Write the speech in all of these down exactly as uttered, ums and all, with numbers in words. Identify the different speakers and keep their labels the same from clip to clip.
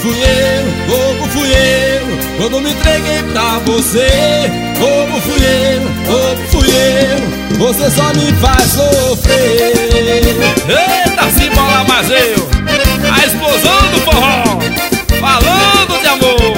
Speaker 1: fui eu, bobo fui eu, quando me entreguei pra você. Bobo fui eu, bobo fui eu, você só me faz sofrer.
Speaker 2: Eita, se bola mais eu, a explosão do forró, falando de amor.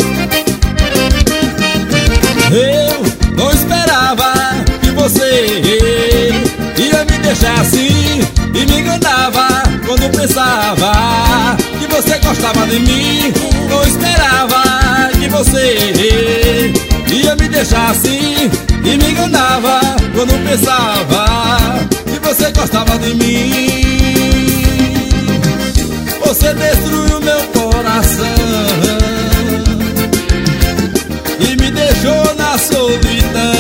Speaker 1: Eu não esperava que você ia me deixar assim, e me enganava quando pensava que você gostava de mim. Não esperava que você ia me deixar assim, e me enganava quando pensava que você gostava de mim. Você destruiu meu coração e me deixou na solidão.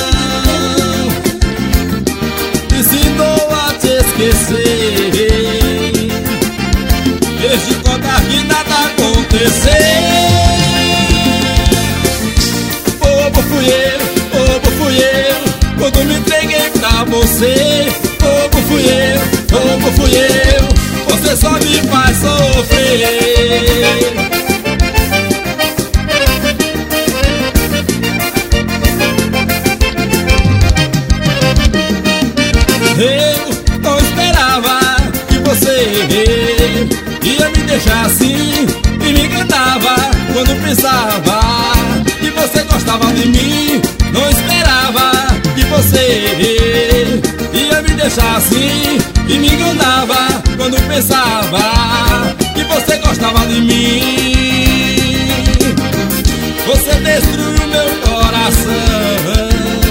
Speaker 1: Me ensinou a te esquecer, fez de conta que nada aconteceu. Bobo fui eu, bobo fui eu, quando me entreguei pra você. Bobo fui eu, bobo fui eu, você só me faz sofrer. Eu não esperava que você ia me deixar assim, e me enganava quando pensava que você gostava de mim. Não esperava que você ia me deixar assim, e me enganava quando pensava que você gostava de mim. Você destruiu meu coração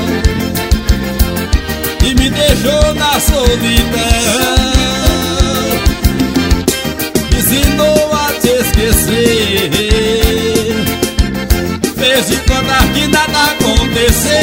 Speaker 1: e me deixou na solidão. Me ensinou a te esquecer, fez de conta que nada aconteceu.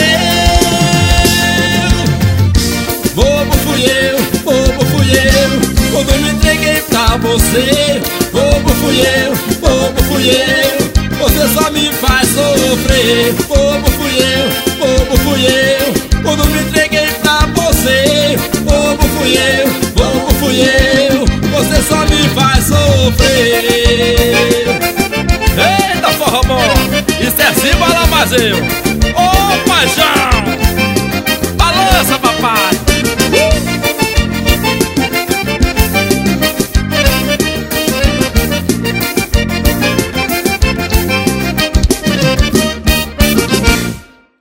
Speaker 1: Bobo fui eu, bobo fui eu, quando me entreguei pra você. Bobo fui eu, bobo fui eu, você só me faz sofrer. Bobo fui eu, bobo fui eu, quando me entreguei pra você. Bobo fui eu, bobo fui eu, você só me faz sofrer.
Speaker 2: Eita, forró bom, isso é Simba Lamazeu, ô paixão.